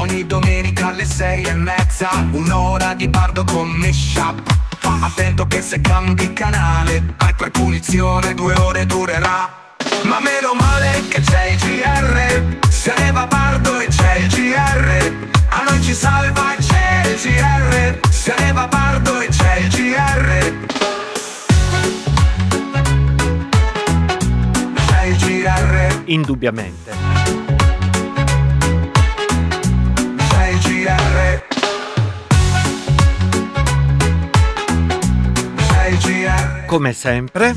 Ogni domenica alle 6:30, un'ora di Bardo con Meshup. Attento che se cambi canale, hai per punizione 2 ore durerà. Ma meno male che c'è il GR, se ne va Bardo e c'è il GR. A noi ci salva e c'è il GR, se ne va Bardo e c'è il GR. C'è il GR. Indubbiamente. C'è il GR. C'è il GR. Come sempre.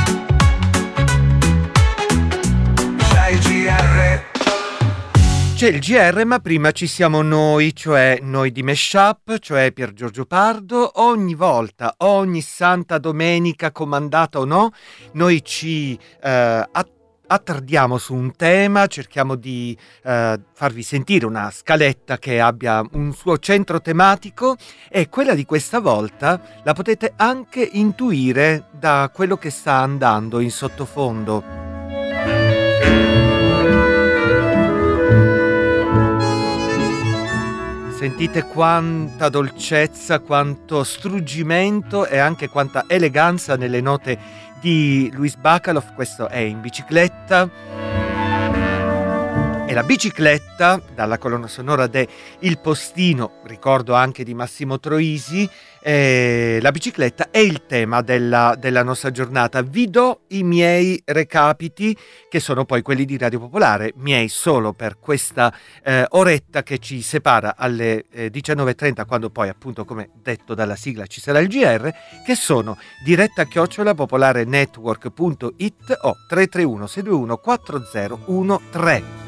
C'è il GR. C'è il GR, ma prima ci siamo noi, cioè noi di Meshup, cioè Pier Giorgio Pardo. Ogni volta, ogni santa domenica, comandata o no, noi ci attardiamo su un tema, cerchiamo di farvi sentire una scaletta che abbia un suo centro tematico, e quella di questa volta la potete anche intuire da quello che sta andando in sottofondo. Sentite quanta dolcezza, quanto struggimento e anche quanta eleganza nelle note di Luis Bacalov. Questo è In bicicletta. E la bicicletta, dalla colonna sonora de Il Postino, ricordo anche di Massimo Troisi, la bicicletta è il tema della nostra giornata. Vi do i miei recapiti, che sono poi quelli di Radio Popolare, miei solo per questa oretta che ci separa alle 19:30, quando poi, appunto, come detto dalla sigla, ci sarà il GR, che sono diretta@popolarenetwork.it o 331 621 4013.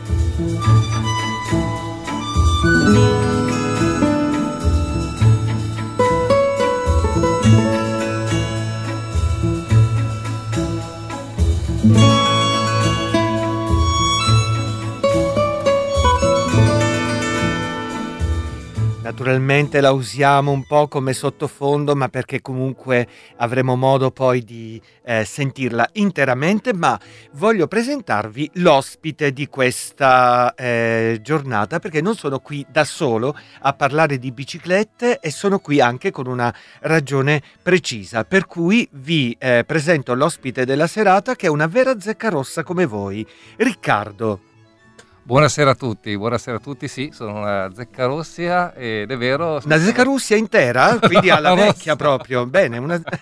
Naturalmente la usiamo un po' come sottofondo, ma perché comunque avremo modo poi di sentirla interamente. Ma voglio presentarvi l'ospite di questa giornata, perché non sono qui da solo a parlare di biciclette, e sono qui anche con una ragione precisa, per cui vi presento l'ospite della serata, che è una vera zeccarossa come voi, Riccardo. Buonasera a tutti, sì, sono una zeccarossia ed è vero. Una zeccarossia intera? Quindi alla vecchia proprio, bene.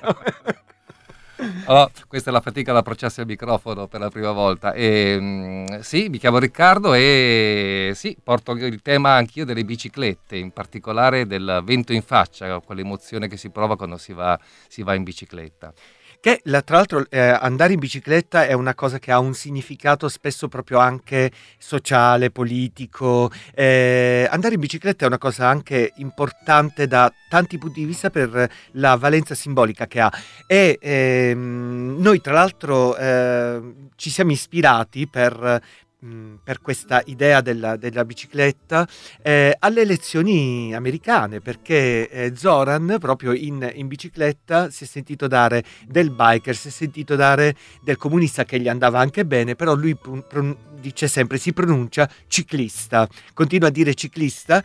Oh, questa è la fatica ad approcciarsi al microfono per la prima volta. Sì, mi chiamo Riccardo e sì, porto il tema anch'io delle biciclette, in particolare del vento in faccia, quell'emozione che si prova quando si va in bicicletta. Che tra l'altro andare in bicicletta è una cosa che ha un significato spesso proprio anche sociale, politico. Andare in bicicletta è una cosa anche importante da tanti punti di vista per la valenza simbolica che ha. E noi tra l'altro ci siamo ispirati per questa idea della bicicletta alle elezioni americane, perché Zoran proprio in bicicletta si è sentito dare del biker, si è sentito dare del comunista, che gli andava anche bene, però lui dice sempre, si pronuncia ciclista, continua a dire ciclista,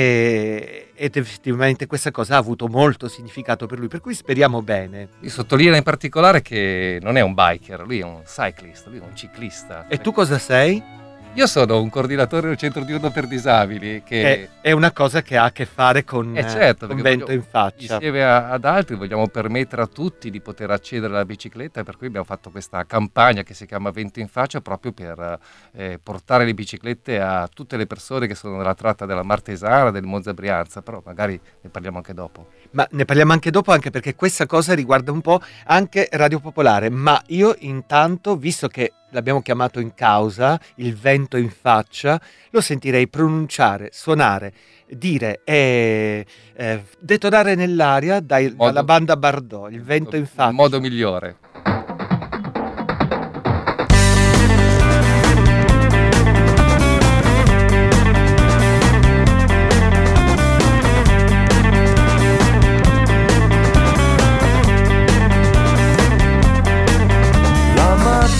ed effettivamente questa cosa ha avuto molto significato per lui, per cui speriamo bene. Io sottolineo in particolare che non è un biker, lui è un cyclist, lui è un ciclista. E tu cosa sei? Io sono un coordinatore del centro diurno per disabili, che è una cosa che ha a che fare con certo, con vento in faccia. Insieme ad altri vogliamo permettere a tutti di poter accedere alla bicicletta, per cui abbiamo fatto questa campagna che si chiama Vento in faccia, proprio per portare le biciclette a tutte le persone che sono nella tratta della Martesana, del Monza Brianza, però magari ne parliamo anche dopo. Ma ne parliamo anche dopo, anche perché questa cosa riguarda un po' anche Radio Popolare, ma io intanto, visto che l'abbiamo chiamato in causa, il vento in faccia, lo sentirei pronunciare, suonare, dire e detonare nell'aria dalla banda Bardot, il vento in faccia. Il modo migliore.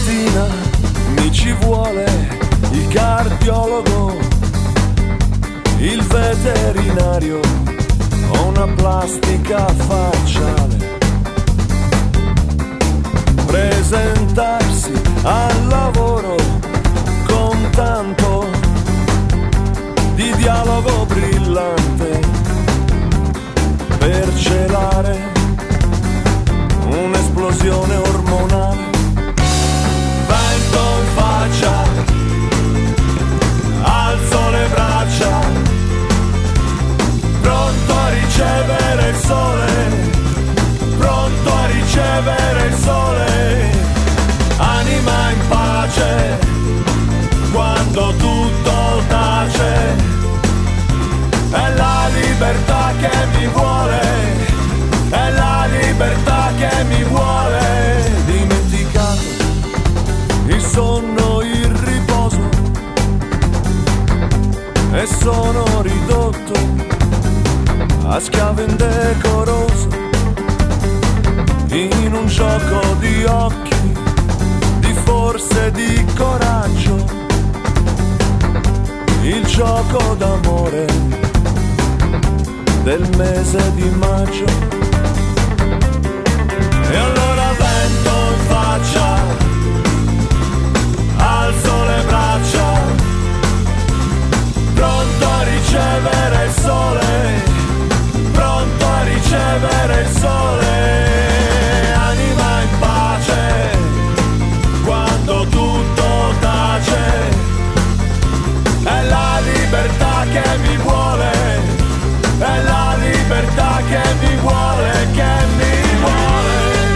Ci vuole il cardiologo il veterinario o una plastica facciale. Presentarsi al lavoro con tanto di dialogo brillante per celare un'esplosione ormonale. Vento in faccia, alzo le braccia, pronto a ricevere il sole, pronto a ricevere il sole, anima in pace, quando tutto tace, è la libertà che mi vuole, è la libertà che mi vuole. Dimenticato il sonno, il riposo, e sono ridotto a schiavo indecoroso in un gioco di occhi, di forze, di coraggio, il gioco d'amore del mese di maggio. E allora vento in faccia, alzo le braccia, pronto a ricevere il sole, pronto a ricevere il sole, anima in pace, quando tutto tace, è la libertà che mi vuole, è la libertà che mi vuole, che mi vuole.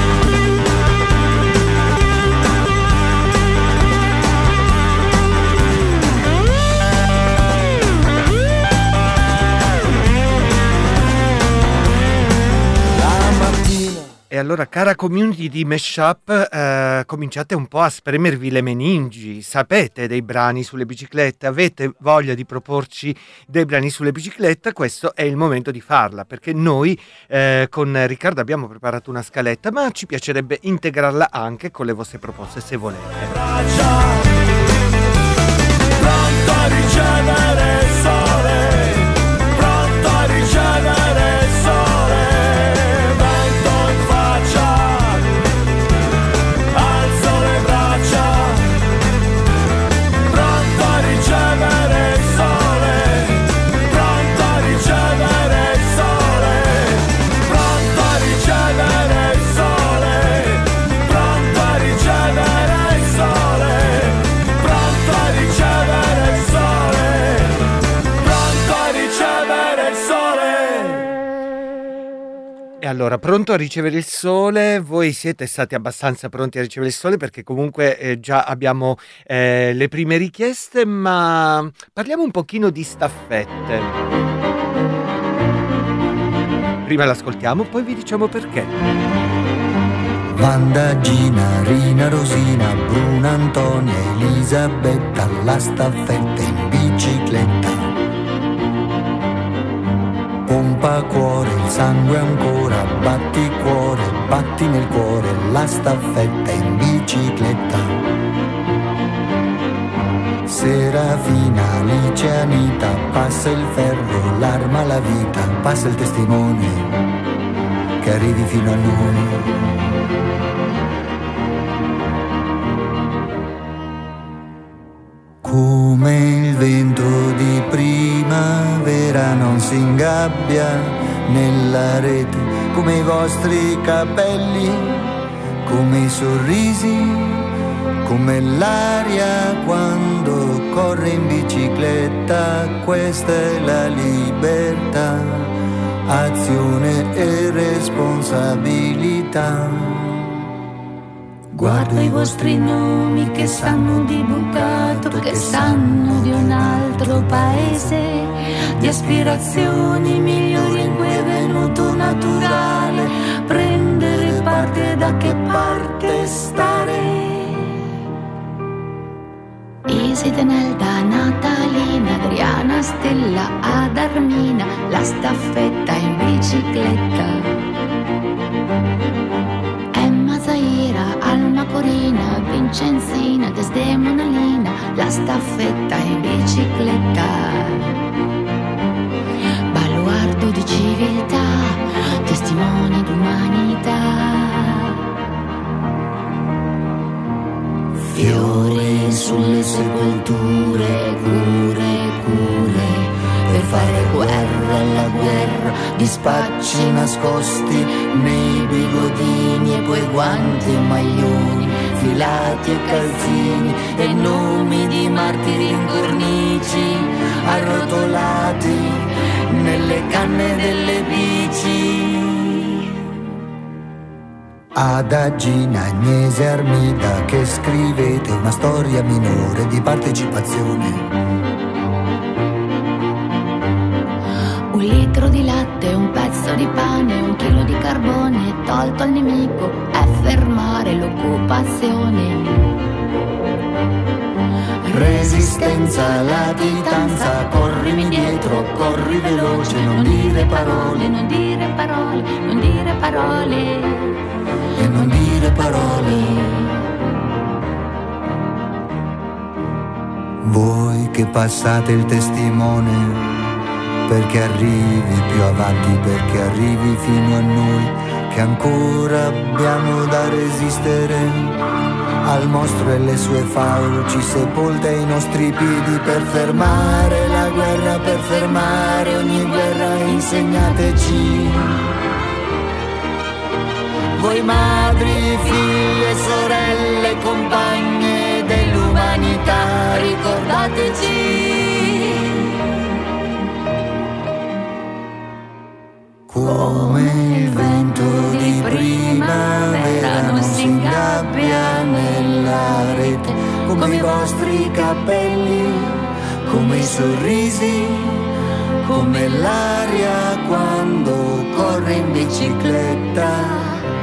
E allora, cara community di Meshup, cominciate un po' a spremervi le meningi. Sapete dei brani sulle biciclette? Avete voglia di proporci dei brani sulle biciclette? Questo è il momento di farla, perché noi con Riccardo abbiamo preparato una scaletta, ma ci piacerebbe integrarla anche con le vostre proposte, se volete. Pronto a ricevere il sole, pronto a ricevere il sole. Allora, pronto a ricevere il sole? Voi siete stati abbastanza pronti a ricevere il sole, perché comunque già abbiamo le prime richieste, ma parliamo un pochino di staffette. Prima l'ascoltiamo, poi vi diciamo perché. Wanda, Gina, Rina, Rosina, Bruna, Antonia, Elisabetta, la staffetta in bicicletta. Pompa cuore, il sangue ancora, batti cuore, batti nel cuore, la staffetta in bicicletta. Serafina, Alice, Anita, passa il ferro, l'arma, la vita, passa il testimone, che arrivi fino a noi. Come il vento di primavera non si ingabbia nella rete, come i vostri capelli, come i sorrisi, come l'aria quando corre in bicicletta. Questa è la libertà, azione e responsabilità. Guardo i vostri nomi che sanno di bucato, che sanno di un altro paese, di aspirazioni migliori in cui è venuto naturale prendere parte, da che parte stare. Iside, Nelda, Natalina, Adriana, Stella, ad Armina, la staffetta in bicicletta. Zaira, Alma, Corina, Vincenzina, Desdemona, Lina, la staffetta in bicicletta. sepolture, cure, per fare guerra alla guerra, di spacci nascosti nei bigodini e poi guanti e maglioni, filati e calzini e nomi di martiri in cornici, arrotolati nelle canne delle bici. Adagina Agnese Armida che scrivete una storia minore di partecipazione. Un litro di latte, un pezzo di pane, un chilo di carbone tolto al nemico è fermare l'occupazione. Resistenza, latitanza, corrimi dietro, corri veloce, non dire parole, non dire parole, non dire parole, e non dire parole. Voi che passate il testimone, perché arrivi più avanti, perché arrivi fino a noi, che ancora abbiamo da resistere al mostro e le sue fauci sepolte ai nostri piedi, per fermare la guerra, per fermare ogni guerra, insegnateci. Voi madri, figlie, sorelle, compagne dell'umanità, ricordateci. Come il vento di primavera non si ingabbia nella rete, come i vostri capelli, come i sorrisi, come l'aria quando corre in bicicletta.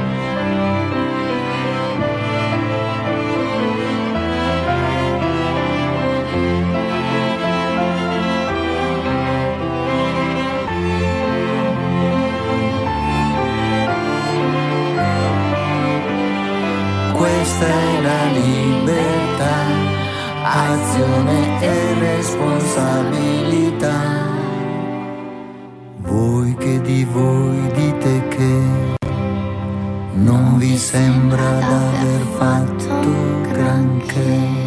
Questa è la libertà, azione e responsabilità. Voi che di voi dite che non vi sembra d'aver fatto granché.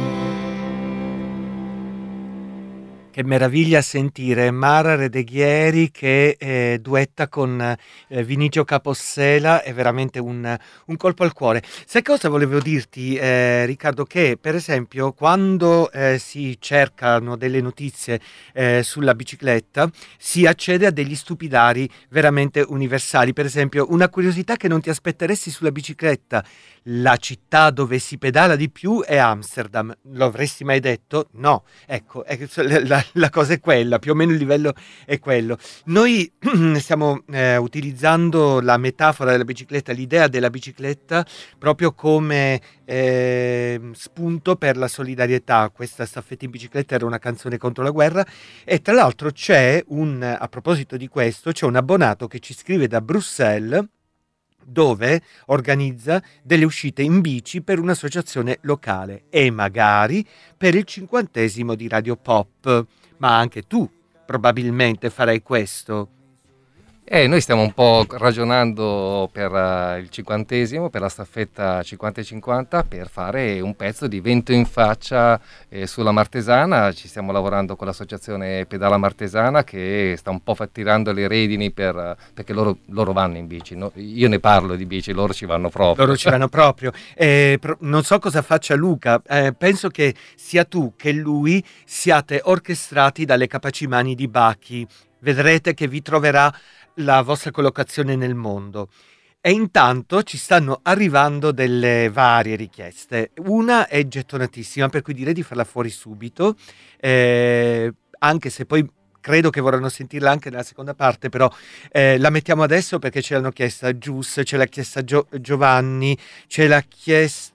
Che meraviglia sentire Mara Redeghieri che duetta con Vinicio Capossela, è veramente un colpo al cuore. Sai cosa volevo dirti, Riccardo? Che per esempio quando si cercano delle notizie sulla bicicletta si accede a degli stupidari veramente universali. Per esempio, una curiosità che non ti aspetteresti sulla bicicletta: la città dove si pedala di più è Amsterdam. Lo avresti mai detto? No. Ecco, la cosa è quella, più o meno il livello è quello. Noi stiamo utilizzando la metafora della bicicletta, l'idea della bicicletta proprio come spunto per la solidarietà. Questa Staffetta in bicicletta era una canzone contro la guerra, e tra l'altro a proposito di questo, c'è un abbonato che ci scrive da Bruxelles, dove organizza delle uscite in bici per un'associazione locale e magari per il 50° di Radio Pop. Ma anche tu probabilmente farai questo. Noi stiamo un po' ragionando per il 50°, per la staffetta 50-50, per fare un pezzo di vento in faccia sulla Martesana. Ci stiamo lavorando con l'associazione Pedala Martesana, che sta un po' tirando le redini perché loro vanno in bici. No? Io ne parlo di bici, loro ci vanno proprio. Loro ci vanno proprio. Non so cosa faccia Luca, penso che sia tu che lui siate orchestrati dalle capaci mani di Bachi. Vedrete che vi troverà la vostra collocazione nel mondo. E intanto ci stanno arrivando delle varie richieste. Una è gettonatissima, per cui direi di farla fuori subito, anche se poi credo che vorranno sentirla anche nella seconda parte, però la mettiamo adesso perché ce l'hanno chiesta Gius, ce l'ha chiesta Giovanni, ce l'ha chiesta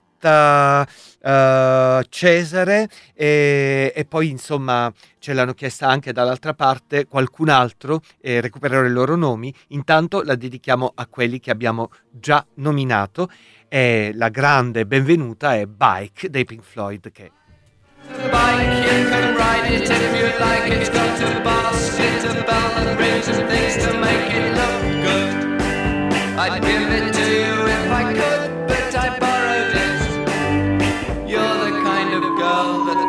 Cesare, e poi insomma ce l'hanno chiesta anche dall'altra parte qualcun altro, recupererò i loro nomi. Intanto la dedichiamo a quelli che abbiamo già nominato, e la grande benvenuta è Bike dei Pink Floyd, che Bike, you can ride it if you like. It's got a basket, a bell and rims and things to make it look good. I'd give it to you if I could, but I borrowed it. You're the kind of girl that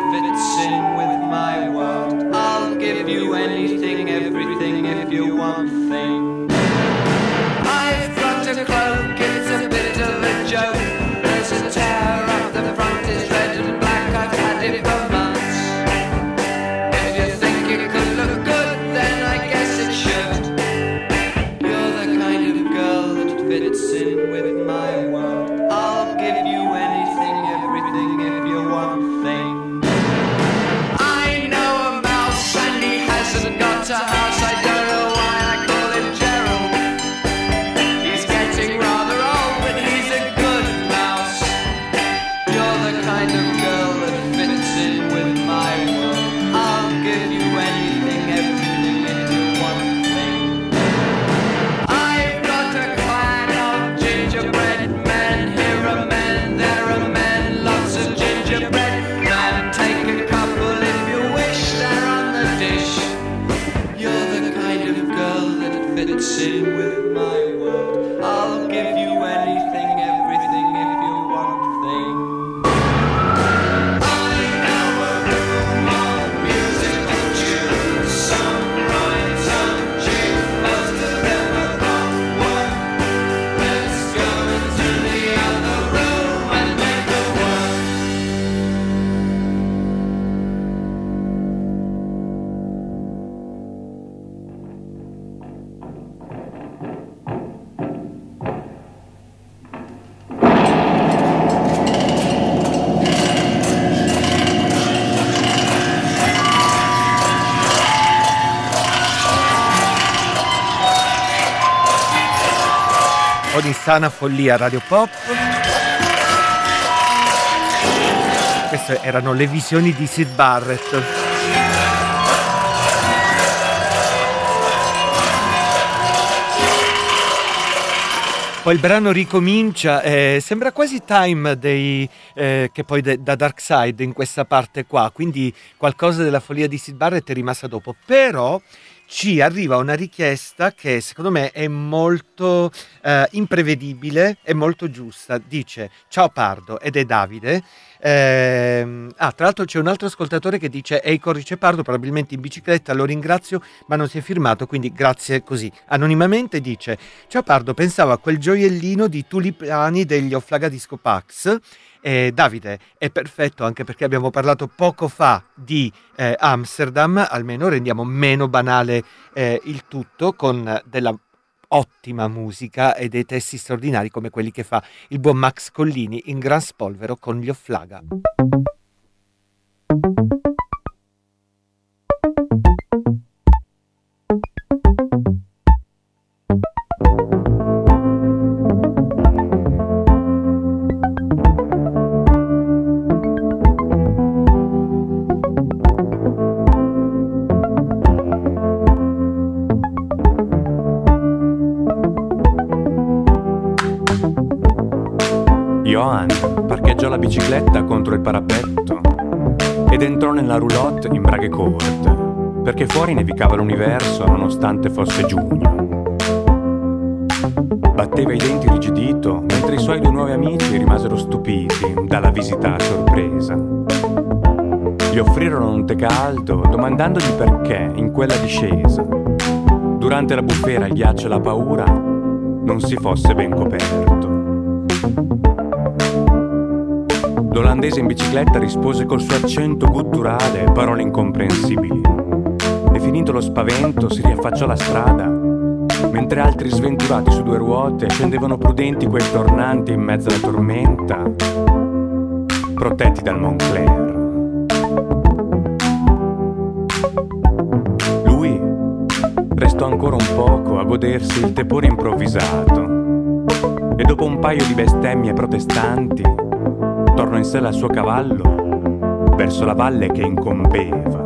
one thing. I've got a cloak, it's a bit of a joke. There's a tear up the front, it's red and black, I've had it for months. If you think it could look good, then I guess it should. You're the kind of girl that fits in with my world. I'll give you anything, everything, if you want thing. I know a mouse and he hasn't got a house. I don't know why I call him Gerald. He's getting rather old, but he's a good mouse. You're the kind of girl that fits in with my world. I'll give you anything, everything, if you want thing. I've got a clan of gingerbread men. Here are men, there are men, lots of gingerbread men. Take a couple if you wish, they're on the dish. You're the kind of girl that fits in with my world. I'll give you anything, everything, if you want thing. I know a room of musical tunes. Some rhyme, some jig, most of them are not work. Let's go into the other room and make it work. Un po' di sana follia Radio Pop. Queste erano le visioni di Syd Barrett. Poi il brano ricomincia, sembra quasi Time che poi da Dark Side in questa parte qua, quindi qualcosa della follia di Syd Barrett è rimasta dopo, però ci arriva una richiesta che secondo me è molto imprevedibile e molto giusta. Dice: ciao Pardo, ed è Davide. Tra l'altro c'è un altro ascoltatore che dice: ehi Corrice Pardo, probabilmente in bicicletta, lo ringrazio ma non si è firmato, quindi grazie così. Anonimamente dice: ciao Pardo, pensavo a quel gioiellino di tulipani degli Offlagadisco Pax. Davide, è perfetto, anche perché abbiamo parlato poco fa di Amsterdam, almeno rendiamo meno banale il tutto con della ottima musica e dei testi straordinari come quelli che fa il buon Max Collini in Gran Spolvero con gli Offlaga. Johan parcheggiò la bicicletta contro il parapetto ed entrò nella roulotte in braghe corte, perché fuori nevicava l'universo nonostante fosse giugno. Batteva i denti irrigidito mentre i suoi due nuovi amici rimasero stupiti dalla visita a sorpresa. Gli offrirono un tè caldo domandandogli perché in quella discesa, durante la bufera, il ghiaccio e la paura, non si fosse ben coperto. L'olandese in bicicletta rispose col suo accento gutturale parole incomprensibili e finito lo spavento si riaffacciò alla strada, mentre altri sventurati su due ruote scendevano prudenti quei tornanti in mezzo alla tormenta, protetti dal Moncler. Lui restò ancora un poco a godersi il tepore improvvisato e dopo un paio di bestemmie protestanti tornò in sella al suo cavallo verso la valle che incombeva.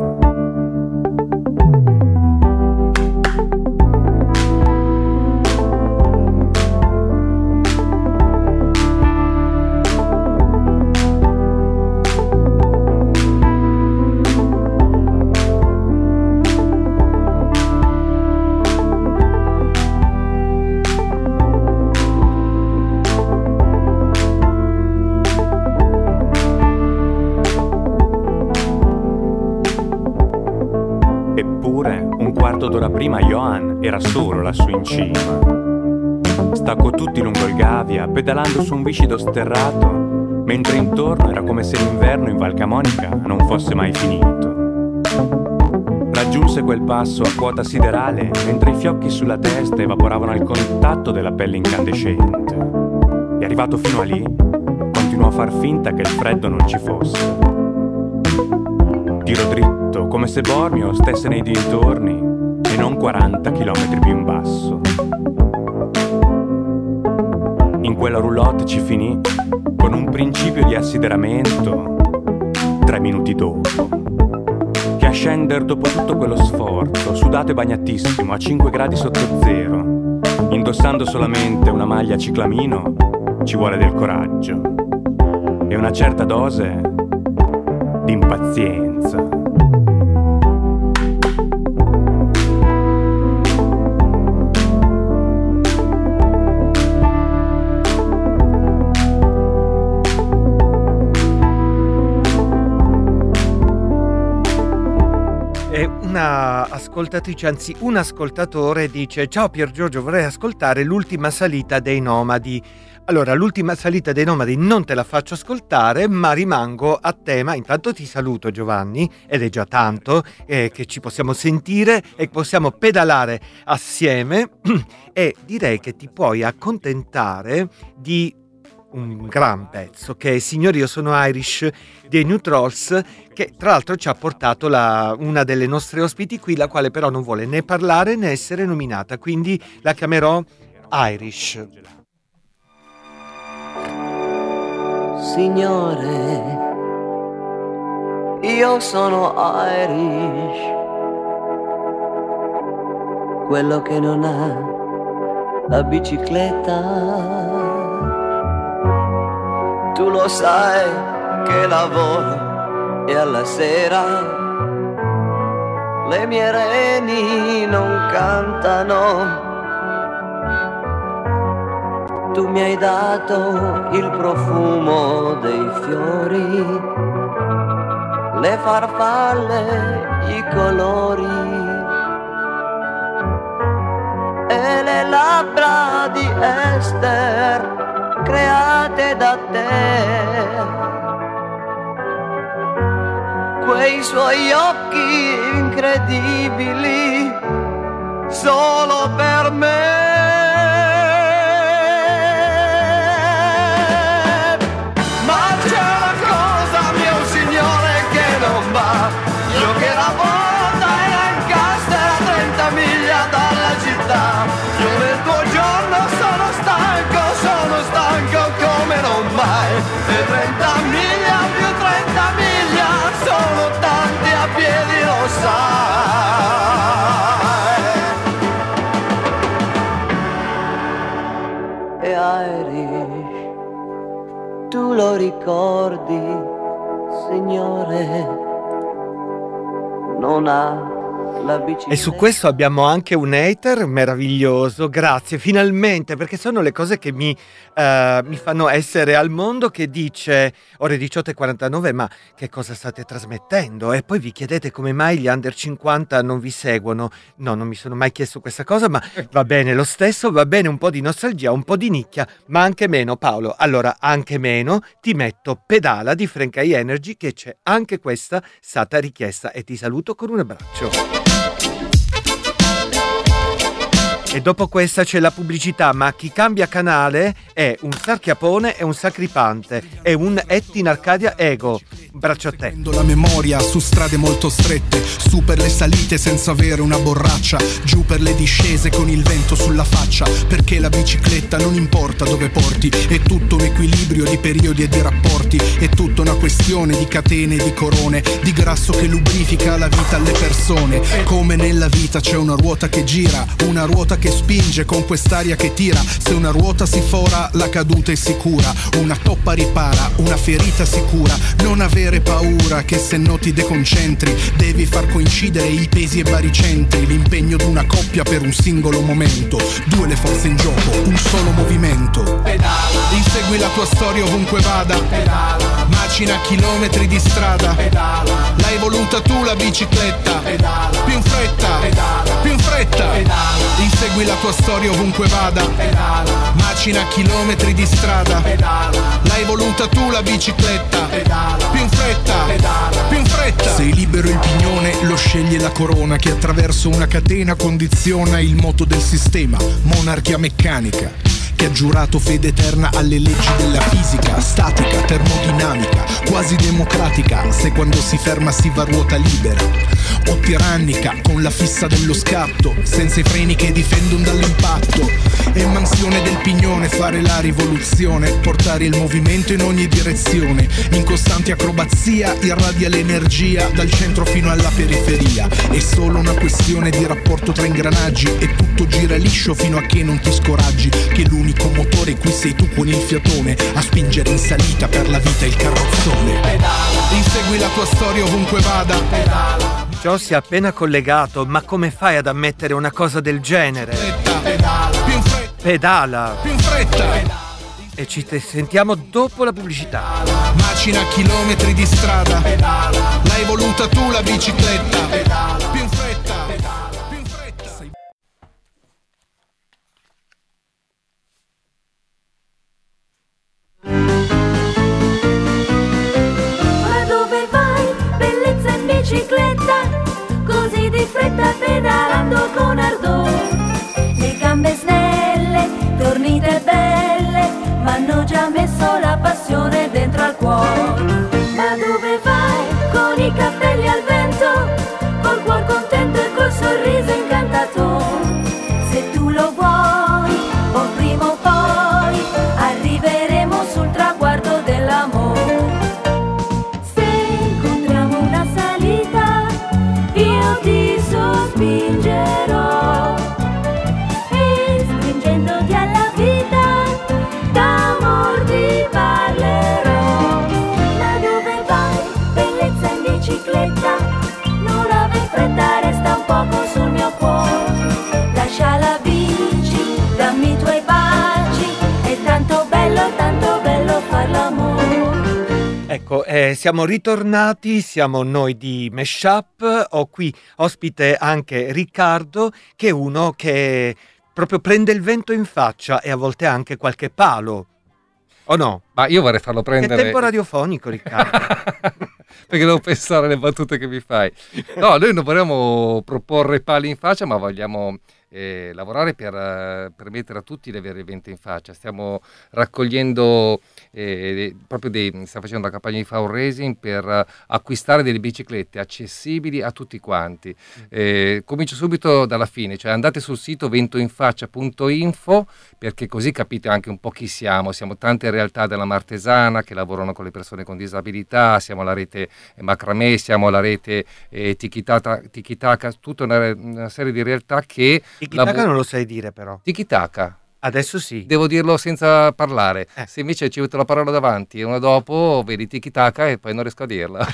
Eppure, un quarto d'ora prima Johan era solo lassù in cima. Staccò tutti lungo il Gavia, pedalando su un viscido sterrato, mentre intorno era come se l'inverno in Val Camonica non fosse mai finito. Raggiunse quel passo a quota siderale, mentre i fiocchi sulla testa evaporavano al contatto della pelle incandescente. E arrivato fino a lì, continuò a far finta che il freddo non ci fosse. Tiro dritto, come se Bormio stesse nei dintorni e non 40 chilometri più in basso. In quella roulotte ci finì con un principio di assideramento 3 minuti dopo. Che a scendere dopo tutto quello sforzo, sudato e bagnatissimo a 5 gradi sotto zero, indossando solamente una maglia ciclamino, ci vuole del coraggio e una certa dose di impazienza. Una ascoltatrice, anzi un ascoltatore dice: ciao Pier Giorgio, vorrei ascoltare l'ultima salita dei Nomadi. Allora, l'ultima salita dei Nomadi non te la faccio ascoltare, ma rimango a tema. Intanto ti saluto, Giovanni, ed è già tanto che ci possiamo sentire e possiamo pedalare assieme e direi che ti puoi accontentare di un gran pezzo che è Signori io sono Irish dei New Trolls, che tra l'altro ci ha portato una delle nostre ospiti qui, la quale però non vuole né parlare né essere nominata, quindi la chiamerò Irish. Signore, io sono Irish, quello che non ha la bicicletta. Tu lo sai che lavoro e alla sera le mie reni non cantano. Tu mi hai dato il profumo dei fiori, le farfalle, i colori e le labbra di Esther create da te, quei suoi occhi incredibili solo per me. Ma c'è una cosa, mio signore, che non va, io che lavoro da Lancaster a 30 miglia dalla città, io nel tuo giorno sono stanco come non mai, e 30 miglia più 30 miglia sono tanti a piedi, lo sai. E Irish, tu lo ricordi, signore, non ha la bicicletta. E su questo abbiamo anche un hater meraviglioso, grazie, finalmente, perché sono le cose che mi fanno essere al mondo, che dice ore 18:49, ma che cosa state trasmettendo? E poi vi chiedete come mai gli under 50 non vi seguono. No, non mi sono mai chiesto questa cosa, ma va bene lo stesso, va bene un po' di nostalgia, un po' di nicchia, ma anche meno, Paolo. Allora, anche meno, ti metto Pedala di Frank High Energy, che c'è anche questa stata richiesta, e ti saluto con un abbraccio. E dopo questa c'è la pubblicità, ma chi cambia canale è un Sarchiapone e un Sacripante, è un Ettin Arcadia Ego. Braccio a te. Prendo la memoria su strade molto strette, su per le salite senza avere una borraccia, giù per le discese con il vento sulla faccia, perché la bicicletta non importa dove porti, è tutto un equilibrio di periodi e di rapporti, è tutta una questione di catene e di corone, di grasso che lubrifica la vita alle persone. Come nella vita c'è una ruota che gira, una ruota che spinge con quest'aria che tira, se una ruota si fora la caduta è sicura, una toppa ripara, una ferita sicura, non avere avere paura che se no ti deconcentri. Devi far coincidere i pesi e baricentri. L'impegno d'una coppia per un singolo momento. Due le forze in gioco, un solo movimento. Pedala, insegui la tua storia ovunque vada. pedala, Macina chilometri di strada. pedala, L'hai voluta tu la bicicletta. pedala, Più in fretta, pedala, più in fretta. pedala, Insegui la tua storia ovunque vada. pedala, Macina chilometri di strada. pedala, L'hai voluta tu la bicicletta. pedala, Più in fretta, pedala, più in fretta. Sei libero il pignone, lo sceglie la corona che attraverso una catena condiziona il moto del sistema. Monarchia meccanica che ha giurato fede eterna alle leggi della fisica, statica, termodinamica, quasi democratica, se quando si ferma si va a ruota libera, o tirannica, con la fissa dello scatto, senza i freni che difendono dall'impatto. E mansione del pignone, fare la rivoluzione, portare il movimento in ogni direzione, in costante acrobazia, irradia l'energia dal centro fino alla periferia. È solo una questione di rapporto tra ingranaggi e tutto gira liscio fino a che non ti scoraggi, che l'unico motore qui sei tu con il fiatone a spingere in salita per la vita il carrozzone. pedala, Insegui la tua storia ovunque vada. pedala, Ciò si è appena collegato, ma come fai ad ammettere una cosa del genere? pedala, Più in fretta, Pedala! più in fretta. E ci sentiamo dopo la pubblicità. Macina chilometri di strada. pedala, L'hai voluta tu la bicicletta. pedala, Più in fretta, più in fretta. Ma dove vai, bellezza in bicicletta? Così di fretta pedalando con ardore. Le gambe snelle, tornite belle, m'hanno già messo la passione dentro al cuore. Ma dove vai, con i capelli al vento, col cuor contento e col sorriso incantatore? Se tu lo vuoi, o prima o poi, arriveremo sul traguardo dell'amore. Se incontriamo una salita, io ti sospingerò e stringendoti alla vita, d'amor ti parlerò. Ma dove vai, bellezza in bicicletta? Non avevi fretta, resta un poco sul mio cuore. Lascia la bici, dammi i tuoi baci, è tanto bello far l'amore. Ecco, siamo ritornati, siamo noi di Meshup. Ho qui ospite anche Riccardo, che è uno che proprio prende il vento in faccia e a volte anche qualche palo. O no? Ma io vorrei farlo Che prendere... tempo radiofonico, Riccardo. Perché devo pensare alle battute che mi fai. No, noi non vogliamo proporre pali in faccia, ma vogliamo lavorare per permettere a tutti di avere il vento in faccia. Stiamo raccogliendo stiamo facendo una campagna di fundraising per acquistare delle biciclette accessibili a tutti quanti. Comincio subito dalla fine, cioè andate sul sito ventoinfaccia.info, perché così capite anche un po' chi siamo. Siamo tante realtà della Martesana che lavorano con le persone con disabilità, siamo la rete Macramè, siamo la rete Tiki-Taka, tutta una serie di realtà che... Tiki-Taka non lo sai dire però. Tiki-Taka. Adesso sì. Devo dirlo senza parlare. Se invece ci metto la parola davanti e una dopo vedi tiki-taka e poi non riesco a dirla.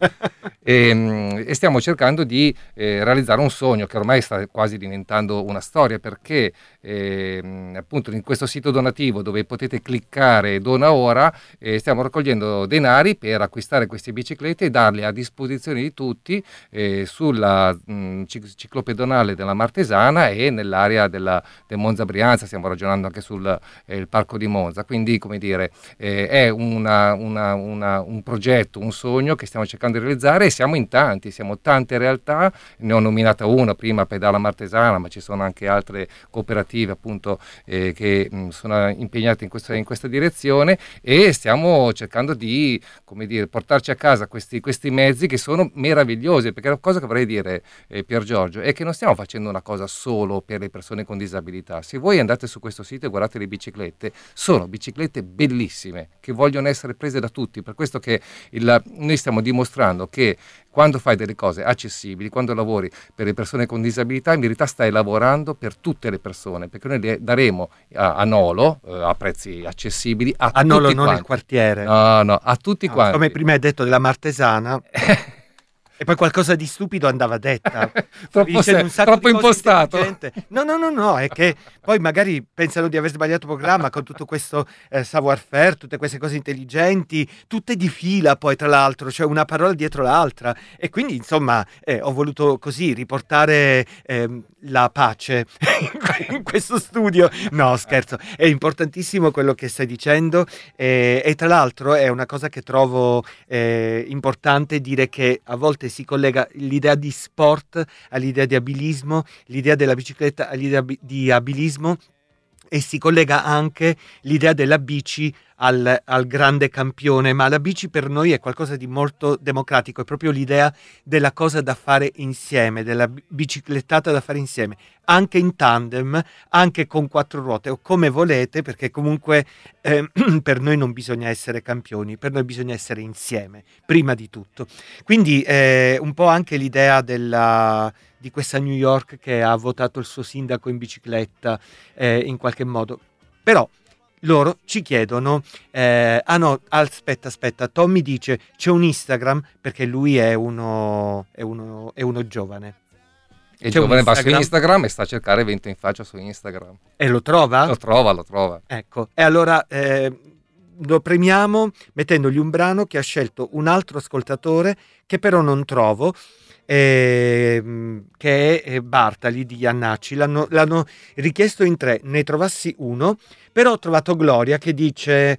e stiamo cercando di realizzare un sogno che ormai sta quasi diventando una storia, perché appunto in questo sito donativo dove potete cliccare dona ora, stiamo raccogliendo denari per acquistare queste biciclette e darle a disposizione di tutti sulla ciclopedonale della Martesana e nell'area del Monza Brianza. Stiamo ragionando anche sul il parco di Monza, quindi come dire è un progetto, un sogno che stiamo cercando di realizzare, e siamo in tanti, siamo tante realtà. Ne ho nominata una prima, Pedala Martesana, ma ci sono anche altre cooperative appunto che sono impegnate in questa direzione, e stiamo cercando di, come dire, portarci a casa questi mezzi che sono meravigliosi, perché la cosa che vorrei dire, Pier Giorgio, è che non stiamo facendo una cosa solo per le persone con disabilità. Se voi andate su questo questo sito e guardate le biciclette, sono biciclette bellissime che vogliono essere prese da tutti, per questo che noi stiamo dimostrando che quando fai delle cose accessibili, quando lavori per le persone con disabilità, in verità stai lavorando per tutte le persone, perché noi le daremo a Nolo a prezzi accessibili a tutti Nolo, quanti. non il quartiere. No, a tutti quanti. Come prima hai detto della Martesana. E poi qualcosa di stupido andava detta. troppo impostato. No, è che poi magari pensano di aver sbagliato programma con tutto questo savoir-faire, tutte queste cose intelligenti, tutte di fila poi tra l'altro, cioè una parola dietro l'altra. E quindi insomma ho voluto così riportare la pace in questo studio. No, scherzo, è importantissimo quello che stai dicendo e tra l'altro è una cosa che trovo importante dire che a volte si collega l'idea di sport all'idea di abilismo, l'idea della bicicletta all'idea di abilismo e si collega anche l'idea della bici al grande campione, ma la bici per noi è qualcosa di molto democratico, è proprio l'idea della cosa da fare insieme, della biciclettata da fare insieme, anche in tandem, anche con 4 ruote o come volete, perché comunque per noi non bisogna essere campioni, per noi bisogna essere insieme, prima di tutto. Quindi un po' anche l'idea di questa New York che ha votato il suo sindaco in bicicletta in qualche modo, però loro ci chiedono aspetta, Tommy dice c'è un Instagram perché lui è uno giovane. E il giovane va su Instagram e sta a cercare Vento in Faccia su Instagram. E lo trova? Lo trova. Ecco, e allora lo premiamo mettendogli un brano che ha scelto un altro ascoltatore che però non trovo, che è Bartali di Iannacci. L'hanno richiesto in 3, ne trovassi uno, però ho trovato Gloria che dice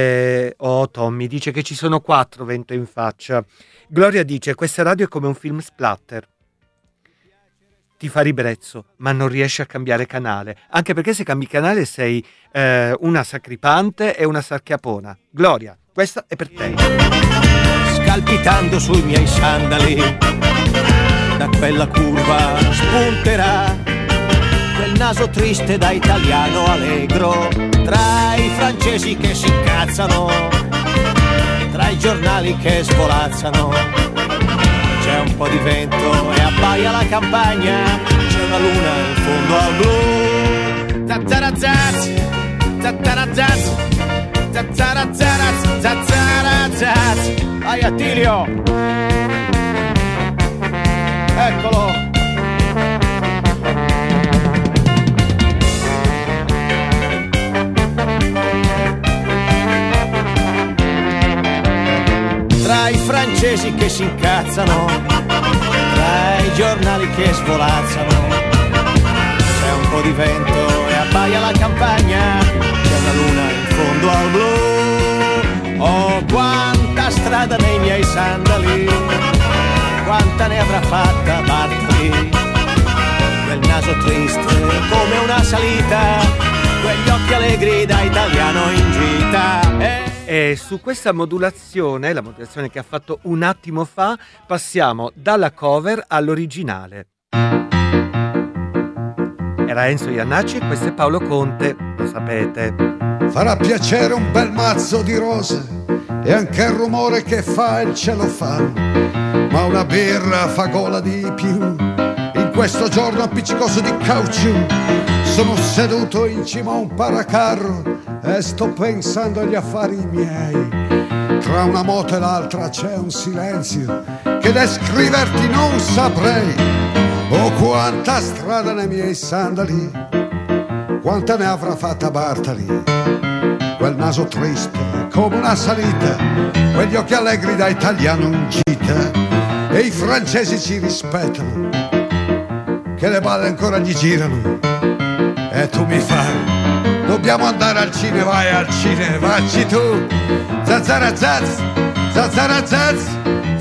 Tommy dice che ci sono 4 Vento in Faccia. Gloria dice: questa radio è come un film splatter, ti fa ribrezzo ma non riesci a cambiare canale, anche perché se cambi canale sei una sacripante e una sarchiapona. Gloria, questa è per te. Scalpitando sui miei sandali, da quella curva spunterà quel naso triste da italiano allegro, tra i francesi che si incazzano, tra i giornali che svolazzano. C'è un po' di vento e abbaia la campagna, c'è una luna in fondo al blu. Zazzarazaz, zazzarazaz, zazzarazaz, zazzarazaz. Vai Attilio! Eccolo! Tra i francesi che si incazzano, tra i giornali che svolazzano, c'è un po' di vento e abbaia la campagna, c'è una luna in fondo al blu. Oh, quanta strada nei miei sandali, quanta ne avrà fatta Bartali, quel naso triste come una salita, quegli occhi allegri da italiano in gita. E su questa modulazione, la modulazione che ha fatto un attimo fa, passiamo dalla cover all'originale. Era Enzo Iannacci e questo è Paolo Conte, lo sapete. Farà piacere un bel mazzo di rose e anche il rumore che fa il cellophane, ma una birra fa gola di più in questo giorno appiccicoso di caucciù. Sono seduto in cima a un paracarro e sto pensando agli affari miei. Tra una moto e l'altra c'è un silenzio che descriverti non saprei. Oh, quanta strada nei miei sandali, quanta ne avrà fatta Bartali, quel naso triste come una salita, quegli occhi allegri da italiano in gita. E i francesi ci rispettano, che le balle ancora gli girano. E tu mi fai, dobbiamo andare al cinema, vai al cinema, vacci tu. Zazzarazaz, zazzarazaz,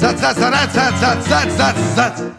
zazzarazaz.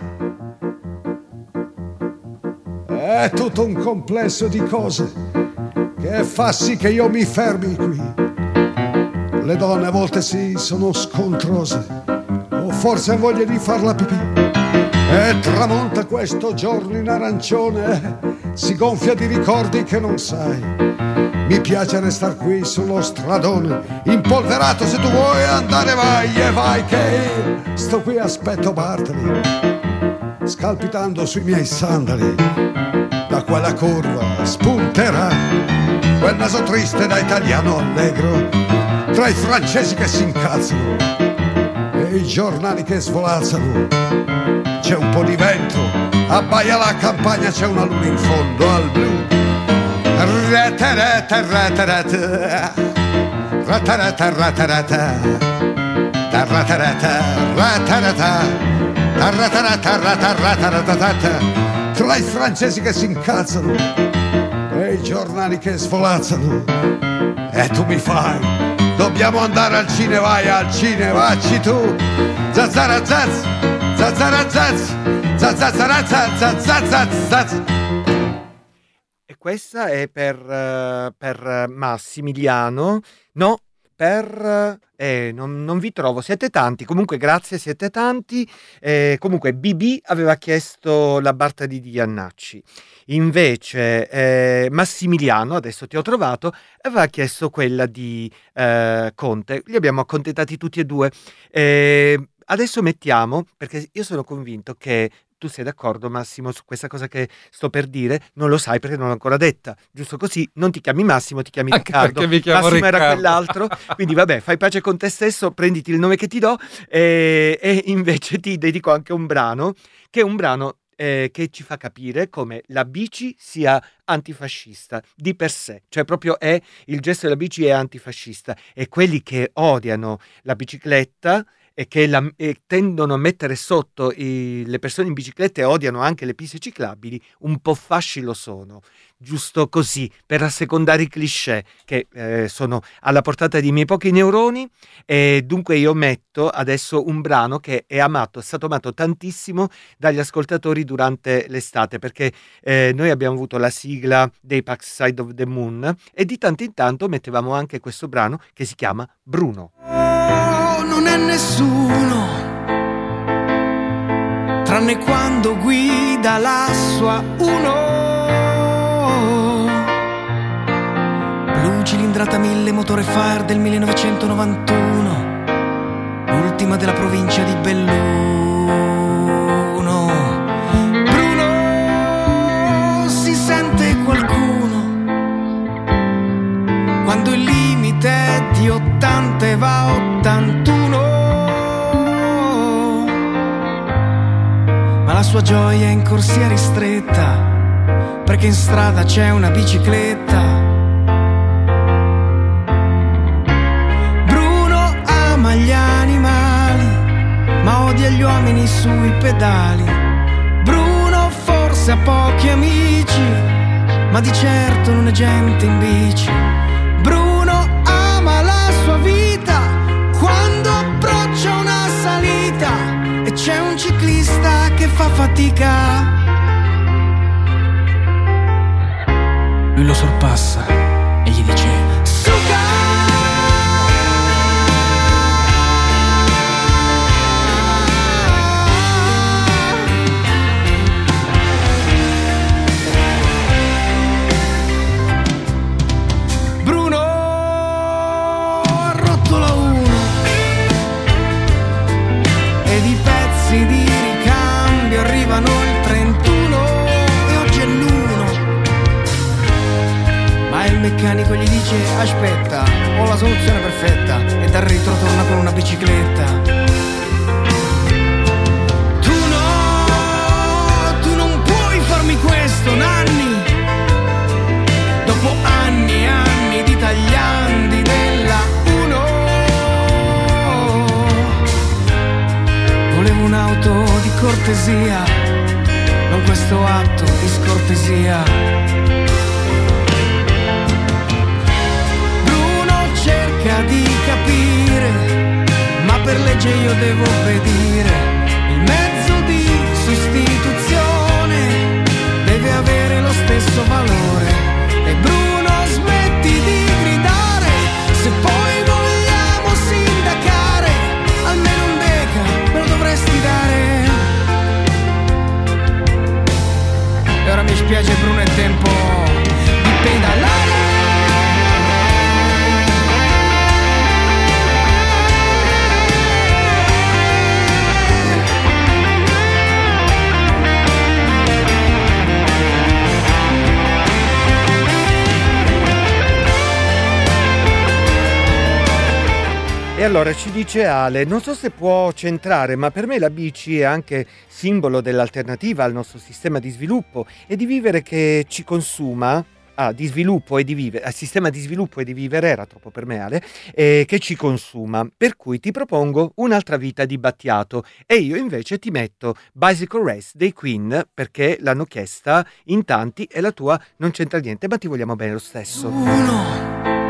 È tutto un complesso di cose che fa sì che io mi fermi qui. Le donne a volte sì sono scontrose, o forse hanno voglia di far la pipì. E tramonta questo giorno in arancione, si gonfia di ricordi che non sai. Mi piace restar qui sullo stradone, impolverato, se tu vuoi andare vai e vai, che io sto qui aspetto Bartoli, scalpitando sui miei sandali. Da quella curva spunterà quel naso triste da italiano allegro, tra i francesi che si incazzano e i giornali che svolazzano. C'è un po' di vento, abbaia la campagna, c'è una luna in fondo al blu. Rata rata rata rata, rata rata rata rata, rata rata rata rata, rata rata rata rata rata, tra i francesi che si incazzano e i giornali che svolazzano. E tu mi fai, dobbiamo andare al cinema, vai al cinema, vacci tu. Zazzara zazz, zazzara zazz, zazzara zazz, zazzara zazz. E questa è per Massimiliano, no, non vi trovo, siete tanti, comunque grazie, siete tanti. Comunque BB aveva chiesto la Barta di Iannacci, invece Massimiliano, adesso ti ho trovato, aveva chiesto quella di Conte. Li abbiamo accontentati tutti e due. Adesso mettiamo, perché io sono convinto che tu sei d'accordo, Massimo, su questa cosa che sto per dire. Non lo sai perché non l'ho ancora detta. Giusto così, non ti chiami Massimo, ti chiami Anche Riccardo. mi chiamo Massimo Riccardo. era quell'altro. Quindi vabbè, fai pace con te stesso, prenditi il nome che ti do e invece ti dedico anche un brano, che è un brano che ci fa capire come la bici sia antifascista di per sé, cioè proprio è il gesto della bici è antifascista, e quelli che odiano la bicicletta e che tendono a mettere sotto le persone in bicicletta e odiano anche le piste ciclabili, un po' fasci lo sono, giusto così, per assecondare i cliché che sono alla portata dei miei pochi neuroni. E dunque io metto adesso un brano che è stato amato tantissimo dagli ascoltatori durante l'estate, perché noi abbiamo avuto la sigla dei Dark Side of the Moon e di tanto in tanto mettevamo anche questo brano che si chiama Bruno. Non è nessuno, tranne quando guida la sua Uno. Blu cilindrata 1000, motore Fire del 1991, l'ultima della provincia di Belluno. Bruno si sente qualcuno quando il limite è di 80 e va a 81. Ma la sua gioia è in corsia ristretta, perché in strada c'è una bicicletta. Bruno ama gli animali, ma odia gli uomini sui pedali. Bruno forse ha pochi amici, ma di certo non è gente in bici. Bruno ama la sua vita quando approccia una salita e c'è un ciclista che fa fatica. Lui lo sorpassa e gli dice: Suca! Bruno ha rotto la 1 ed i pezzi di ricambio arrivano il 31 e oggi è l'1. Ma il meccanico gli dice: aspetta, ho la soluzione perfetta, e dal ritro torna con una bicicletta. Tu non puoi farmi questo, Nanni. Dopo anni e anni di tagliandi della 1, volevo un'auto di cortesia, non questo atto di scortesia. Bruno cerca di capire, ma per legge io devo obbedire. Il mezzo di sostituzione deve avere lo stesso valore. E Bruno smetti di gridare, se poi vogliamo sindacare, almeno un deca me lo dovresti dare. spiagge brune è tempo di pedalare. E allora ci dice Ale, non so se può centrare, ma per me la bici è anche simbolo dell'alternativa al nostro sistema di sviluppo e di vivere che ci consuma, di sviluppo e di vivere, al sistema di sviluppo e di vivere, era troppo per me Ale, che ci consuma. Per cui ti propongo un'altra vita di Battiato e io invece ti metto Bicycle Race dei Queen perché l'hanno chiesta in tanti e la tua non c'entra niente, ma ti vogliamo bene lo stesso.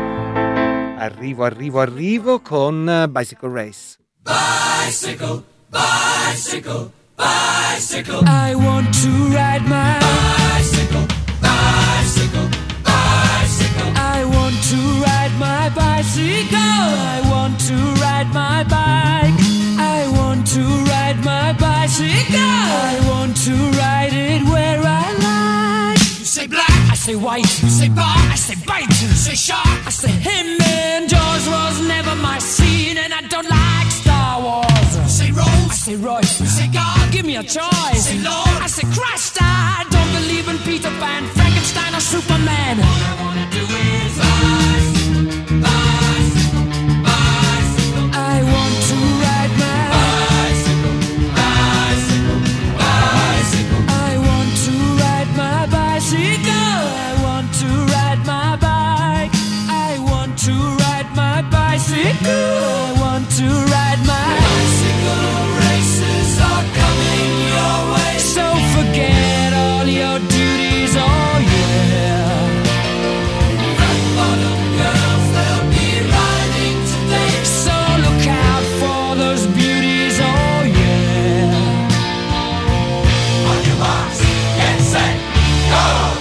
Arrivo con Bicycle Race. Bicycle, bicycle, bicycle. I want to ride my bicycle, bicycle, bicycle. I want to ride my bicycle. I want to ride my bike. I want to ride my bicycle. I want to ride it where I like. You say black, I say white. You say bar, I say bite. You say shark, I say him. And Jaws was never my scene, and I don't like Star Wars. You say Rose, I say Royce. You say God, give me a choice. You say Lord, I say Christ. I don't believe in Peter Pan, Frankenstein or Superman. All I wanna do is bicycle, bicycle, bicycle. I want to ride my bicycle, bicycle, bicycle. I want to ride my bicycle. I want to ride my bike. I want to ride my bicycle. I want to ride my bicycle. Races are coming your way, so forget all your duties. Oh yeah. Red bottom girls, they'll be riding today, so look out for those beauties. Oh yeah. On your marks, get set, go.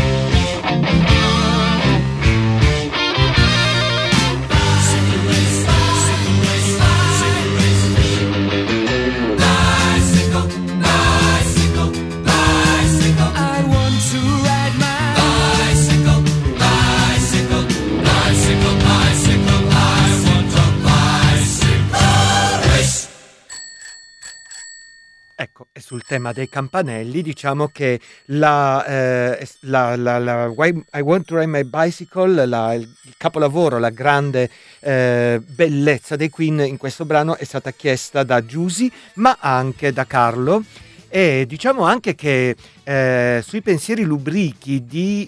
Ecco, e sul tema dei campanelli diciamo che la Why I Want to Ride My Bicycle, il capolavoro, la grande bellezza dei Queen in questo brano è stata chiesta da Giusy ma anche da Carlo e diciamo anche che sui pensieri lubrichi di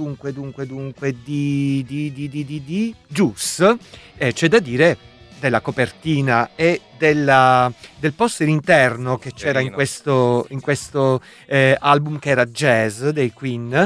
Gius c'è da dire della copertina e del poster interno che c'era in questo album che era Jazz dei Queen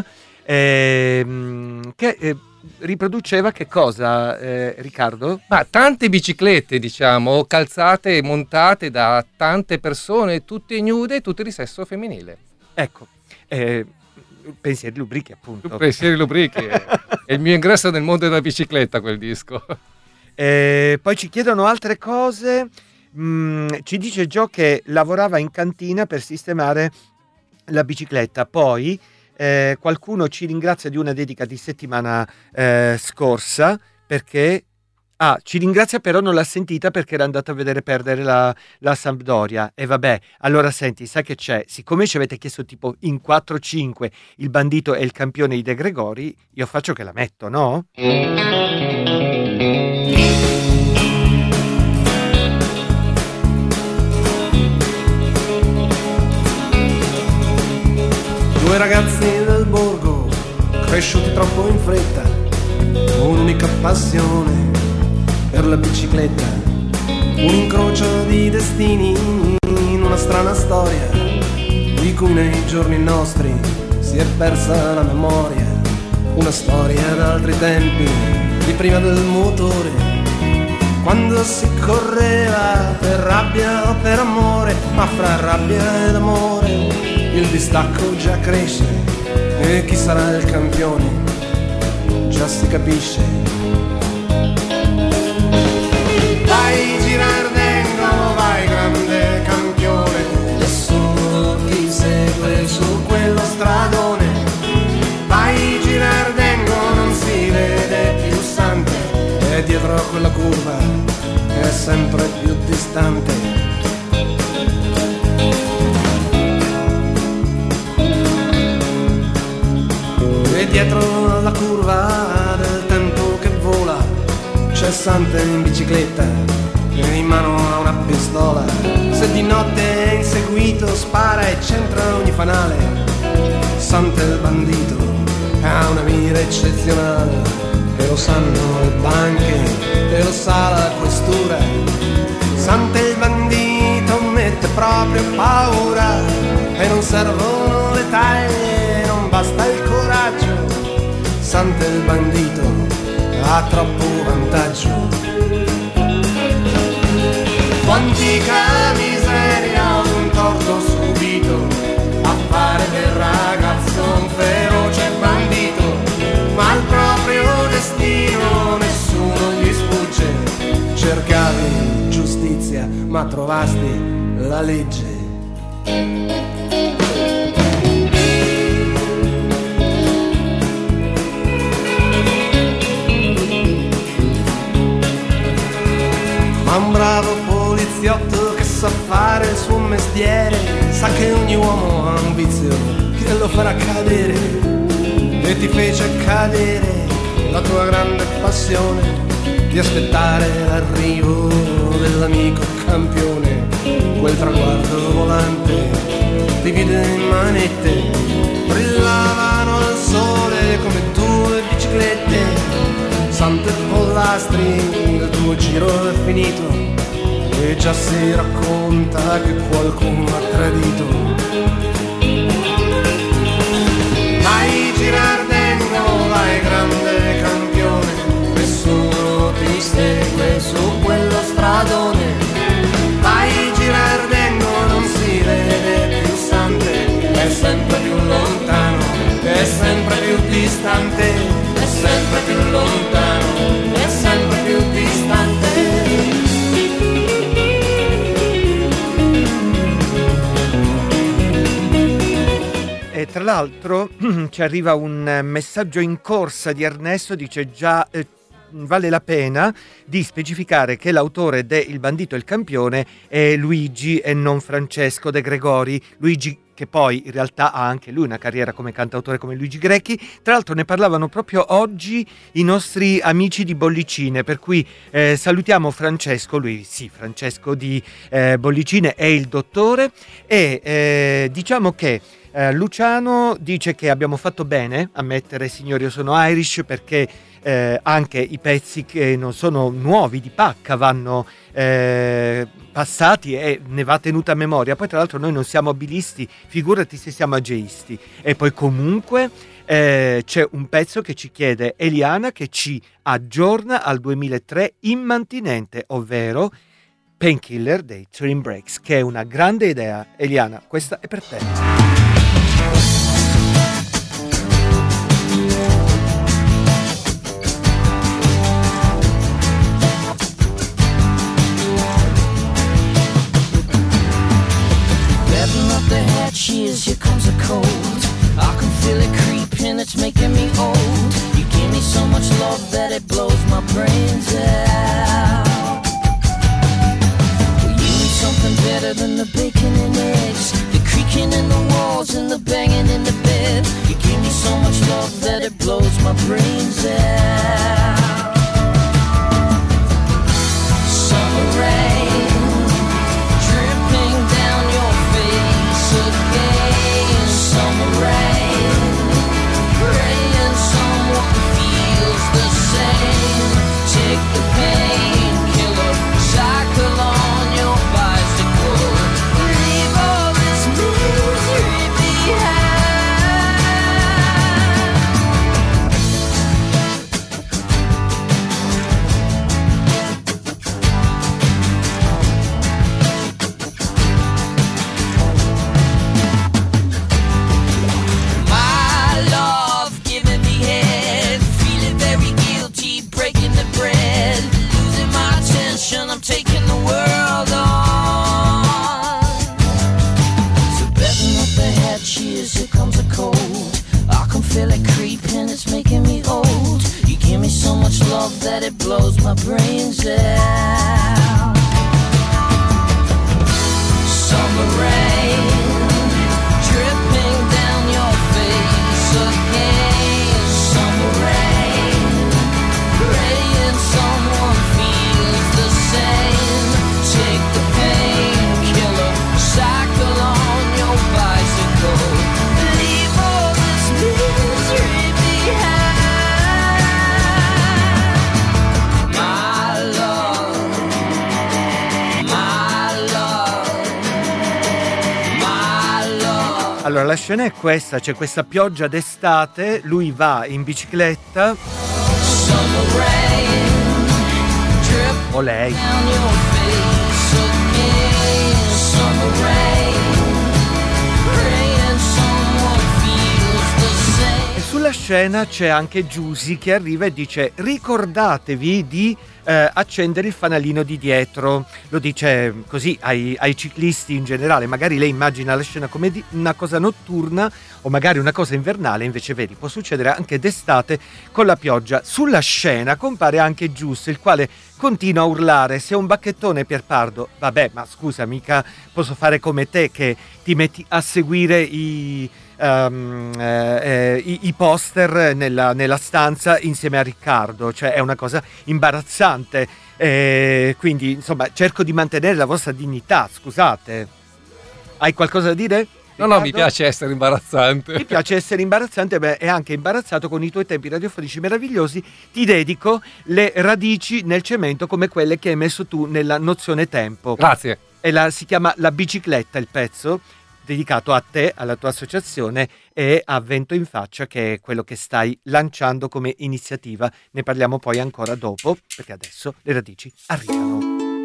che riproduceva che cosa Riccardo? Ma tante biciclette diciamo calzate e montate da tante persone tutte nude, tutte di sesso femminile. Ecco, pensieri lubrichi appunto. Pensieri lubrichi è il mio ingresso nel mondo della bicicletta quel disco. Poi ci chiedono altre cose, ci dice Gio che lavorava in cantina per sistemare la bicicletta, poi qualcuno ci ringrazia di una dedica di settimana scorsa perché ci ringrazia però non l'ha sentita perché era andato a vedere perdere la Sampdoria e vabbè, allora senti, sai che c'è, siccome ci avete chiesto tipo in 4-5 il bandito e il campione di De Gregori, io faccio che la metto, no? Due ragazzi del borgo, cresciuti troppo in fretta, un'unica passione per la bicicletta, un incrocio di destini in una strana storia, di cui nei giorni nostri si è persa la memoria, una storia d'altri tempi, di prima del motore, quando si correva per rabbia o per amore, ma fra rabbia ed amore il distacco già cresce e chi sarà il campione già si capisce. Vai Girardengo, vai grande campione, nessuno ti segue su quello stradone, sempre più distante. E dietro la curva del tempo che vola c'è Sante in bicicletta e in mano ha una pistola. Se di notte è inseguito spara e centra ogni fanale. Sante il bandito ha una mira eccezionale. E lo sanno le banche, e lo sa la questura. Sante il bandito mette proprio paura. E non servono le taglie, non basta il coraggio. Sante il bandito ha troppo vantaggio. Quantica miseria, un torto subito a fare del ragazzo un feroce bandito. Ma il proprio destino nessuno gli sfugge. Cercavi giustizia ma trovasti la legge. Ma un bravo poliziotto che sa fare il suo mestiere sa che ogni uomo ha un vizio che lo farà cadere. E ti fece cadere la tua grande passione di aspettare l'arrivo dell'amico campione. Quel traguardo volante ti vide in manette, brillavano al sole come due biciclette. Sante pollastri, il tuo giro è finito e già si racconta che qualcuno ha tradito. Vai Girardengo, vai grande campione, nessuno ti segue su quello stradone. Vai Girardengo, non si vede più Sante, è sempre più lontano, è sempre più distante, è sempre più lontano, è sempre più distante. E tra l'altro ci arriva un messaggio in corsa di Ernesto, dice già vale la pena di specificare che l'autore de Il bandito e il campione è Luigi e non Francesco De Gregori. Luigi che poi in realtà ha anche lui una carriera come cantautore come Luigi Grecchi. Tra l'altro ne parlavano proprio oggi i nostri amici di Bollicine, per cui salutiamo Francesco, lui sì, Francesco di Bollicine è il dottore, e diciamo che Luciano dice che abbiamo fatto bene a mettere Signori io sono Irish, perché anche i pezzi che non sono nuovi di Pacca vanno passati e ne va tenuta a memoria. Poi tra l'altro noi non siamo abilisti, figurati se siamo ageisti. E poi comunque c'è un pezzo che ci chiede Eliana, che ci aggiorna al 2003 immantinente, ovvero Painkiller dei Turing Breaks, che è una grande idea. Eliana, questa è per te. Cheers, here comes a cold. I can feel it creeping, it's making me old. You give me so much love that it blows my brains out. Well, you need something better than the bacon and eggs, the creaking in the walls and the banging in the bed. You give me so much love that it blows my brains out. Summer rain dripping down your face again. Summer rain, praying someone feels the same. Take the painkiller, cycle on your bicycle. Leave all this misery behind. I'm taking the world on. So betting up the head, cheers, here comes a cold. I can feel it creeping, it's making me old. You give me so much love that it blows my brains out. Allora, la scena è questa, c'è questa pioggia d'estate, lui va in bicicletta, o lei, e sulla scena c'è anche Giusy che arriva e dice: ricordatevi di accendere il fanalino di dietro. Lo dice così ai ciclisti in generale. Magari lei immagina la scena come una cosa notturna o magari una cosa invernale, invece vedi, può succedere anche d'estate con la pioggia. Sulla scena compare anche Gius, il quale continua a urlare: sei un bacchettone, Pierpardo. Vabbè, ma scusa, mica posso fare come te che ti metti a seguire i poster nella stanza insieme a Riccardo, cioè è una cosa imbarazzante, quindi insomma cerco di mantenere la vostra dignità, scusate. Hai qualcosa da dire? Riccardo? No, mi piace essere imbarazzante. Mi piace essere imbarazzante, beh, e anche imbarazzato con i tuoi tempi radiofonici meravigliosi. Ti dedico le radici nel cemento come quelle che hai messo tu nella nozione tempo. Grazie. Si chiama La bicicletta il pezzo, dedicato a te, alla tua associazione e a Vento in Faccia, che è quello che stai lanciando come iniziativa. Ne parliamo poi ancora dopo, perché adesso le radici arrivano.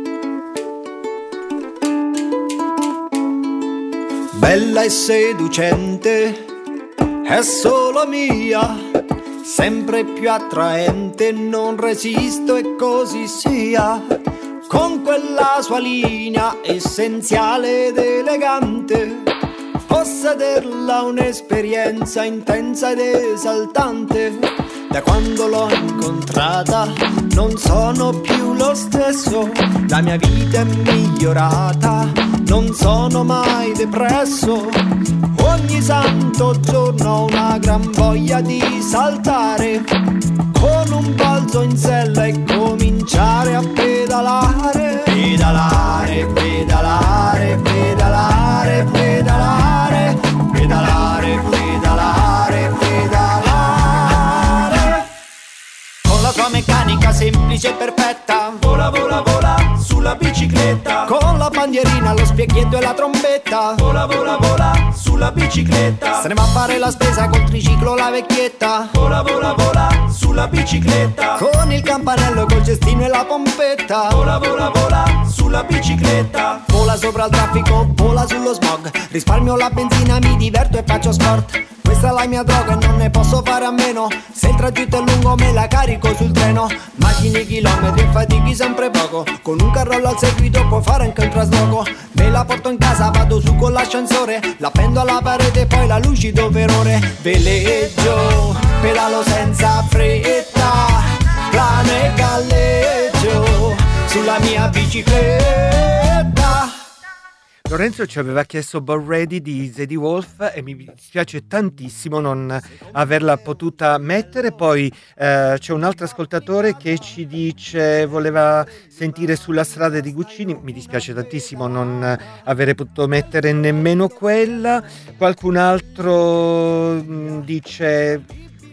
Bella e seducente, è solo mia, sempre più attraente, non resisto e così sia. Con quella sua linea essenziale ed elegante, possederla un'esperienza intensa ed esaltante. Da quando l'ho incontrata non sono più lo stesso, la mia vita è migliorata, non sono mai depresso. Ogni santo giorno ho una gran voglia di saltare, con un balzo in sella e cominciare a pedalare. Pedalare, pedalare, pedalare, pedalare, pedalare, pedalare, pedalare. Con la sua meccanica semplice e perfetta, vola, vola, vola sulla bicicletta. Con la bandierina, lo specchietto e la trombetta, vola, vola, vola sulla bicicletta. Se ne va a fare la spesa col triciclo la vecchietta, vola, vola, vola sulla bicicletta. Con il campanello, col cestino e la pompetta, vola, vola, vola sulla bicicletta. Vola sopra il traffico, vola sullo smog, risparmio la benzina, mi diverto e faccio sport. Questa è la mia droga e non ne posso fare a meno. Se il tragitto è lungo me la carico sul treno. Macini chilometri e fatichi sempre poco, con un carrello al seguito puoi fare anche il trasloco. Me la porto in casa, vado su con l'ascensore, la appendo alla parete e poi la lucido per ore. Veleggio, pedalo senza fretta, plano e galleggio sulla mia bicicletta. Lorenzo ci aveva chiesto Born Ready di Zadie Wolf e mi dispiace tantissimo non averla potuta mettere. Poi c'è un altro ascoltatore che ci dice voleva sentire Sulla strada di Guccini. Mi dispiace tantissimo non avere potuto mettere nemmeno quella. Qualcun altro dice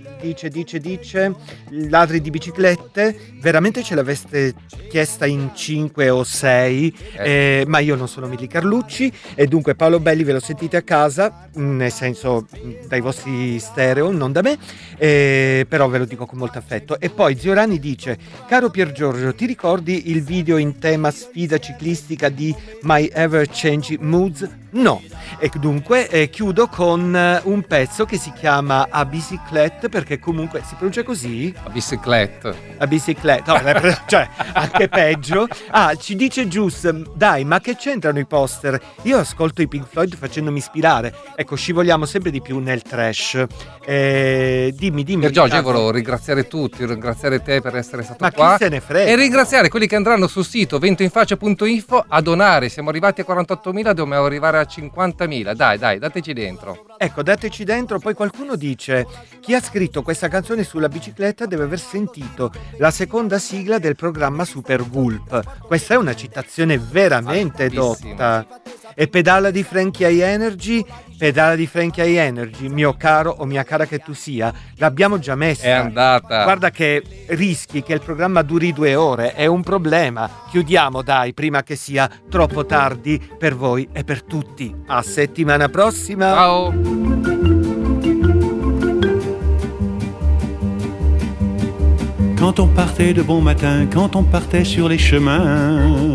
ladri di biciclette, veramente ce l'aveste chiesta in 5 o 6, ma io non sono Mili Carlucci e dunque Paolo Belli ve lo sentite a casa, nel senso dai vostri stereo, non da me, però ve lo dico con molto affetto. E poi Zio Rani dice: caro Pier Giorgio, ti ricordi il video in tema sfida ciclistica di My Ever Changing Moods? No. E dunque chiudo con un pezzo che si chiama A Bicyclette, perché comunque si pronuncia così? A bicicletta. A bicicletta, no, cioè anche peggio. Ci dice Gius, dai, ma che c'entrano i poster? Io ascolto i Pink Floyd facendomi ispirare. Ecco, scivoliamo sempre di più nel trash. Dimmi. Giorgio, io volevo ringraziare tutti, ringraziare te per essere stato qua. Ma chi se ne frega? E ringraziare quelli che andranno sul sito ventoinfaccia.info a donare. Siamo arrivati a 48.000, dobbiamo arrivare a 50.000. Dai, dateci dentro. Ecco, dateci dentro. Poi qualcuno dice: chi ha scritto questa canzone sulla bicicletta deve aver sentito la seconda sigla del programma Super Gulp. Questa è una citazione veramente dotta. E Pedala di Frankie High Energy Pedala di Frankie High Energy, mio caro o mia cara che tu sia, l'abbiamo già messa. È andata. Guarda che rischi che il programma duri 2 ore, è un problema. Chiudiamo dai, prima che sia troppo tardi per voi e per tutti. A settimana prossima. Ciao. Quand on partait de bon matin, quand on partait sur les chemins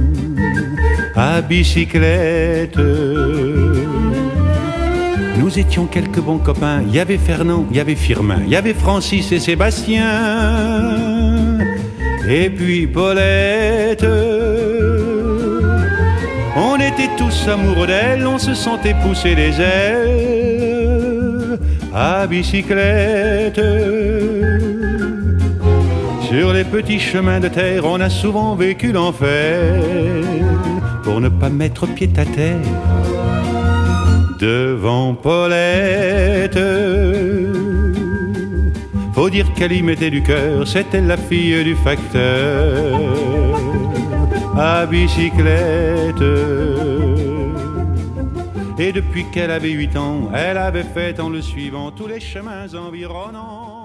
à bicyclette, nous étions quelques bons copains. Il y avait Fernand, il y avait Firmin, il y avait Francis et Sébastien, et puis Paulette. On était tous amoureux d'elle, on se sentait pousser les ailes à bicyclette. Sur les petits chemins de terre, on a souvent vécu l'enfer pour ne pas mettre pied à terre devant Paulette. Faut dire qu'elle y mettait du cœur, c'était la fille du facteur à bicyclette. Et depuis qu'elle avait 8 ans, elle avait fait en le suivant tous les chemins environnants.